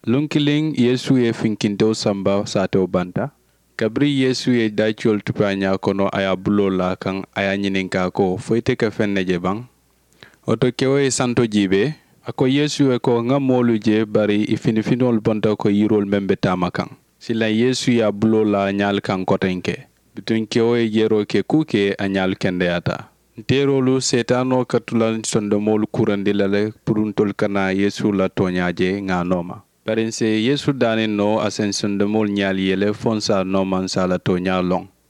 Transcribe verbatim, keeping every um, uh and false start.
Lunkiling Yesu ye finkinto samba sato banta. Kabri Yesu ye dachol tupanya kono aya bulola kang aya nyininka ko foite ka fenne je bang. Oto kewe santo jibe ako Yesu e ko nga molu je bari ifinifinol bonta ko yirol membe tamakang. Sila Yesu ya bulola nyal kang kotenke. Bitun kewe yero ke kuke anyal kende ata. Nterolu setano katulan sondomol kurandilale puruntol kana Yesu la tonyaje nga noma. Parinse Yesu danin no asen sondomol nyal yele fonsa noman sala tonya long.